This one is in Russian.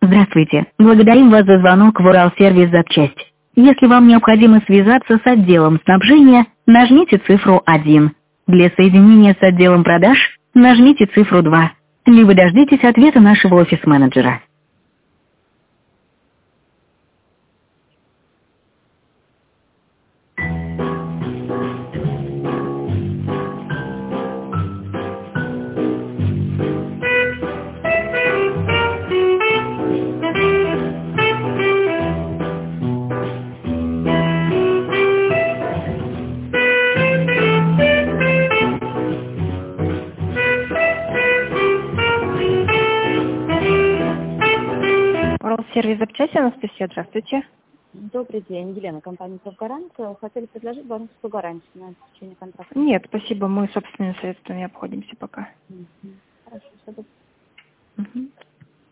Здравствуйте. Благодарим вас за звонок в Уралсервис Запчасть. Если вам необходимо связаться с отделом снабжения, нажмите цифру 1. Для соединения с отделом продаж нажмите цифру 2. Либо дождитесь ответа нашего офис-менеджера. Уралсервис Запчасти, Анастасия, здравствуйте. Добрый день, Елена, компания «Совгарант». Хотели предложить банковскую гарантию на течение контракта. Нет, спасибо, мы собственными средствами обходимся пока. Хорошо, все. Мгм.